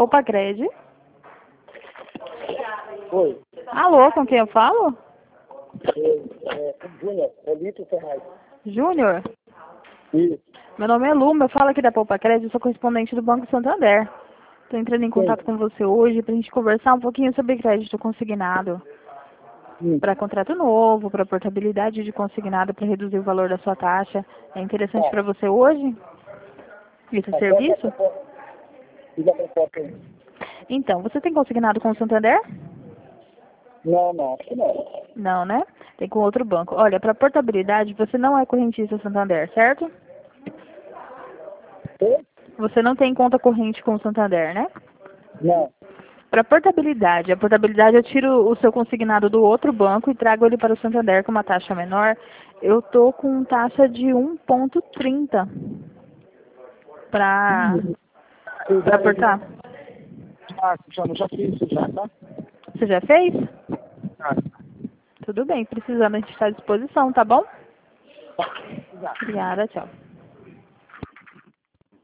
Poupa Cred. Oi. Alô, com quem eu falo? Júnior, Elito Ferraz. Júnior? Isso. Meu nome é Luma, eu falo aqui da Poupa Cred, eu sou correspondente do Banco Santander. Estou entrando em contato com você hoje para a gente conversar um pouquinho sobre crédito consignado. Para contrato novo, para portabilidade de consignado, para reduzir o valor da sua taxa. É interessante para você hoje? Esse serviço? Então, você tem consignado com o Santander? Não, acho que não. Não, né? Tem com outro banco. Olha, para portabilidade, você não é correntista Santander, certo? Oi? Você não tem conta corrente com o Santander, né? Não. Para portabilidade, a portabilidade eu tiro o seu consignado do outro banco e trago ele para o Santander com uma taxa menor. Eu tô com taxa de 1,30 para portar. Já fiz isso já, tá? Você já fez? Ah, Tudo bem, precisando a gente está à disposição, tá bom? já. Obrigada, tchau.